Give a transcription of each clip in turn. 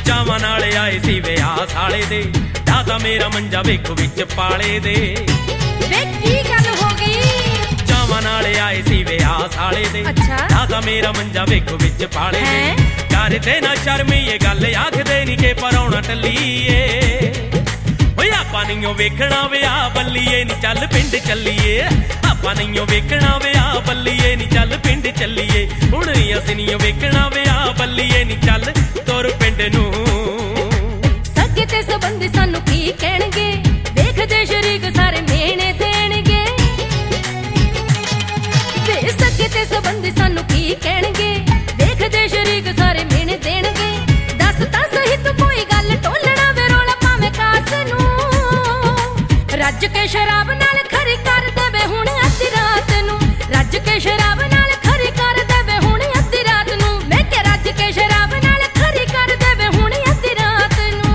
ਚਾਵਾਂ ਨਾਲ ਆਏ ਸੀ ਵਿਆਹ ਸਾਲੇ ਦੇ, ਦਾਦਾ ਮੇਰਾ ਮੰਜਾ ਵੇਖੋ ਵਿੱਚ ਪਾਲੇ ਦੇ। ਵੇ ਕੀ ਗੱਲ ਹੋ ਗਈ? ਚਾਵਾਂ ਨਾਲ ਆਏ ਸੀ ਵਿਆਹ ਸਾਲੇ ਦੇ, ਦਾਦਾ ਮੇਰਾ ਮੰਜਾ ਵੇਖੋ ਵਿੱਚ ਪਾਲੇ ਦੇ। ਕਰਦੇ ਨਾ ਸ਼ਰਮੀ ਇਹ ਗੱਲ ਆਖਦੇ ਨੀ ਕਿ ਪਰਾਉਣਾ ਟੱਲੀਏ। ਓਏ ਆਪਾਂ ਨਹੀਂਓ ਵੇਖਣਾ ਵਿਆਹ ਬੱਲੀਏ ਨੀ ਚੱਲ ਪਿੰਡ ਚੱਲੀਏ। ਆਪਾਂ ਨਹੀਂਓ ਵੇਖਣਾ ਵਿਆਹ ਬੱਲੀਏ ਨੀ ਚੱਲ ਪਿੰਡ ਚੱਲੀਏ। ਹੁਣ ਅਸੀਂ ਨਹੀਂਓ ਵੇਖਣਾ ਵਿਆਹ ਬੱਲੀਏ ਨੀ ਚੱਲ ਤੁਰ ਪਿੰਡ ਨੂੰ। ਸੱਗੇ ਤੇ ਸੰਬੰਧੀ ਸਾਨੂੰ ਕੀ ਕਹਿਣਗੇ, ਵੇਖਦੇ ਸ਼ਰੀਕ ਸਾਰੇ ਮੇਣੇ ਦੇਣਗੇ। ਵੇ ਸੱਗੇ ਤੇ ਸੰਬੰਧੀ ਸਾਨੂੰ ਕੀ ਕਹਿਣਗੇ, ਵੇਖਦੇ ਸ਼ਰੀਕ ਸਾਰੇ ਮੇਣੇ ਦੇਣਗੇ। ਦੱਸ ਤਾਂ ਸਹੀ ਤੂੰ ਕੋਈ ਗੱਲ ਟੋਲਣਾ ਵੇ ਰੋਲਾ ਭਾਵੇਂ ਕਾਸ ਨੂੰ। ਰੱਜ ਕੇ ਸ਼ਰਾਬ ਨਾਲ ਖਰੀ ਕਰ ਦੇਵੇ ਹੁਣ ਅੱਧੀ ਰਾਤ ਨੂੰ। ਰੱਜ ਕੇ ਸ਼ਰਾਬ ਨਾਲ ਖਰੀ ਕਰ ਦੇਵੇ ਹੁਣ ਅੱਧੀ ਰਾਤ ਨੂੰ। ਮੈਂ ਕਿ ਰੱਜ ਕੇ ਸ਼ਰਾਬ ਨਾਲ ਖਰੀ ਕਰ ਦੇਵੇ ਹੁਣ ਅੱਧੀ ਰਾਤ ਨੂੰ।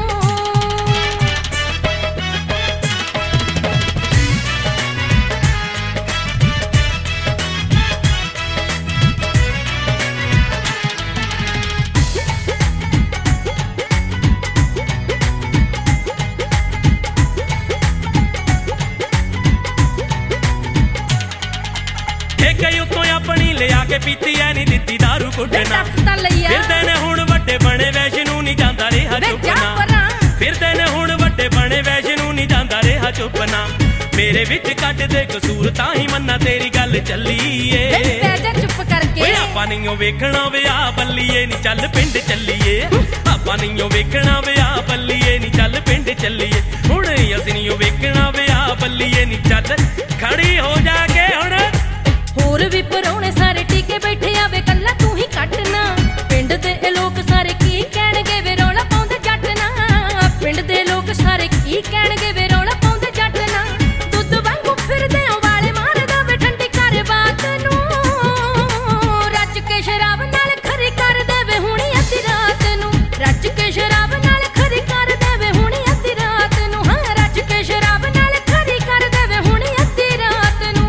ਠੇਕੇ ਉੱਤੋਂ ਆਪਣੀ ਲਿਆ ਕੇ ਪੀਤੀ ਐ ਨੀ ਦਿੱਤੀ ਦਾਰੂ ਕੁੱਟਣਾ। ਫਿਰਦੇ ਨੇ ਹੁਣ ਵੱਡੇ ਬਣੇ ਵੈਸ਼ਨੂੰ ਨੀ ਜਾਂਦਾ ਰਿਹਾ ਚੁੱਪਣਾ। ਫਿਰਦੇ ਨੇ ਹੁਣ ਵੱਡੇ ਬਣੇ ਵੈਸ਼ਨੂੰ ਨੀ ਜਾਂਦਾ ਰਿਹਾ ਚੁੱਪਣਾ। ਮੇਰੇ ਵਿੱਚ ਕੱਢ ਦੇ ਕਸੂਰ ਤਾਂ ਹੀ ਮੰਨਾ ਤੇਰੀ ਗੱਲ ਚੱਲੀਏ। ਚੁੱਪ ਕਰਕੇ ਓਏ ਆਪਾਂ ਨਹੀਂਓ ਵੇਖਣਾ ਵਿਆਹ ਬੱਲੀਏ ਨੀ ਚੱਲ ਪਿੰਡ ਚੱਲੀਏ। ਆਪਾਂ ਨਹੀਂਓ ਵੇਖਣਾ ਵਿਆਹ ਬੱਲੀਏ ਨੀ ਚੱਲ ਪਿੰਡ ਚੱਲੀਏ। ਹੁਣ ਅਸੀਂ ਨਹੀਂਓ ਵੇਖਣਾ ਵਿਆਹ ਬੱਲੀਏ ਨੀ ਚੱਲ ਖੜੀ ਹੋ ਜਾ ਕੇ ਹੁਣ। ਹੋਰ ਵੀ ਪਰੌਣੇ ਸਾਰੇ ਟੀਕੇ ਬੈਠੇ ਆਵੇ ਕੱਲਾ ਤੂੰ ਹੀ ਕੱਟਣਾ। ਪਿੰਡ ਦੇ ਇਹ ਲੋਕ ਸਾਰੇ ਕੀ ਕਹਿਣਗੇ ਵੇ ਰੌਲਾ ਪਾਉਂਦੇ ਜੱਟ ਨਾ। ਪਿੰਡ ਦੇ ਲੋਕ ਸਾਰੇ ਕੀ ਕਹਿਣਗੇ ਵੇ ਰੌਲਾ ਪਾਉਂਦੇ ਜੱਟ ਨਾ। ਦੁੱਧ ਵਾਂਗੂ ਫਿਰਦੇ ਓ ਵਾਲੇ ਮਾਰਦਾ ਵੇ ਠੰਡੀ ਕਰ ਬਾਤ ਨੂੰ। ਰੱਜ ਕੇ ਸ਼ਰਾਬ ਨਾਲ ਖਰੀ ਕਰ ਦੇਵੇ ਹੁਣੀ ਅੱਧੀ ਰਾਤ ਨੂੰ। ਰੱਜ ਕੇ ਸ਼ਰਾਬ ਨਾਲ ਖਰੀ ਕਰ ਦੇਵੇ ਹੁਣੀ ਅੱਧੀ ਰਾਤ ਨੂੰ। ਹਾਂ ਰੱਜ ਕੇ ਸ਼ਰਾਬ ਨਾਲ ਖਰੀ ਕਰ ਦੇਵੇ ਹੁਣੀ ਅੱਧੀ ਰਾਤ ਨੂੰ।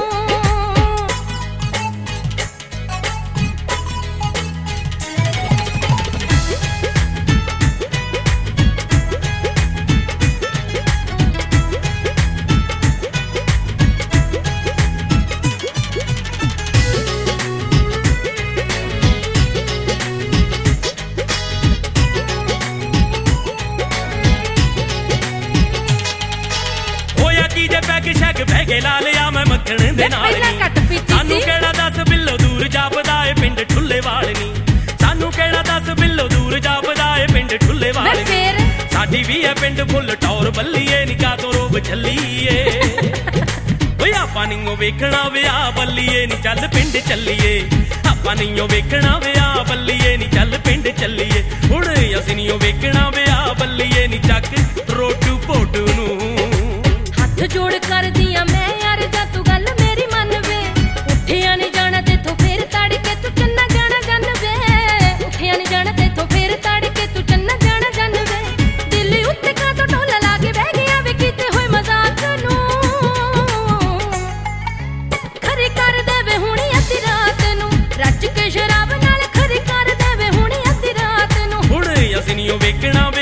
ਕੀ ਜੇ ਪੈਗ ਸ਼ੈਗ ਬਹਿ ਕੇ ਲਾ ਲਿਆ ਮੈਂ ਮੱਖਣ ਦੇ ਨਾਲ ਨੀ। ਸਾਨੂੰ ਕਿਹੜਾ 10 ਬਿੱਲੋ ਦੂਰ ਜਾਪਦਾ ਏ ਪਿੰਡ ਠੁੱਲੇ ਵਾਲ ਨੀ। ਸਾਨੂੰ ਕਿਹੜਾ 10 ਬਿੱਲੋ ਦੂਰ ਜਾਪਦਾ ਏ ਪਿੰਡ ਠੁੱਲੇ ਵਾਲ ਨੀ। ਸਾਡੀ ਵੀ ਐ ਪਿੰਡ ਫੁੱਲ ਟੌਰ ਬੱਲੀਏ ਨੀ ਕਾਤੋਂ ਰੋਬ ਛੱਲੀਏ। ਓਏ ਆਪਾਂ ਨਹੀਂਓ ਵੇਖਣਾ ਵਿਆਹ ਬੱਲੀਏ ਨੀ ਚੱਲ ਪਿੰਡ ਚੱਲੀਏ। ਆਪਾਂ ਨਹੀਂਓ ਵੇਖਣਾ ਵਿਆਹ ਬੱਲੀਏ ਨੀ ਚੱਲ ਪਿੰਡ ਚੱਲੀਏ। ਹੁਣ ਅਸੀਂ ਨਹੀਂਓ ਵੇਖਣਾ ਵਿਆਹ ਬੱਲੀਏ ਨੀ ਚੱਕ ਰੋਟੂ ਭੋਟੂ ਨੂੰ। ਹੱਥ ਜੋੜ ਕਰਦੀਆਂ ਮੈਂ ਯਾਰ ਜਾ ਤੂੰ ਗੱਲ ਮੇਰੀ ਮੰਨ ਵੇ। ਉੱਠਿਆ ਨੀ ਜਾਣਾ ਤੇਥੋਂ ਫੇਰ ਤੜ ਕੇ ਤੂੰ ਚੰਨਾ ਜਾਣਾ ਜੰਨ ਵੇ। ਉੱਠਿਆ ਨੀ ਜਾਣਾ ਤੇਥੋਂ ਫੇਰ ਤੜ ਕੇ ਤੂੰ ਚੰਨਾ ਜਾਣਾ ਜੰਨ ਵੇ। ਦਿੱਲੀ ਉੱਤੇ ਕਾਤੋਂ ਢੋਲਾ ਲਾ ਕੇ ਬਹਿ ਗਿਆ ਵੇ ਕੀਤੇ ਹੋਏ ਮਜ਼ਾਕ ਨੂੰ। ਖਰੀ ਕਰ ਦੇਵੇ ਹੁਣੀ ਅੱਧੀ ਰਾਤ ਨੂੰ। ਰੱਜ ਕੇ ਸ਼ਰਾਬ ਨਾਲ ਖਰੀ ਕਰ ਦੇਵੇ ਹੁਣੀ ਅੱਧੀ ਰਾਤ ਨੂੰ। ਹੁਣ ਅਸੀਂ ਨਹੀਂਓ ਵੇਖਣਾ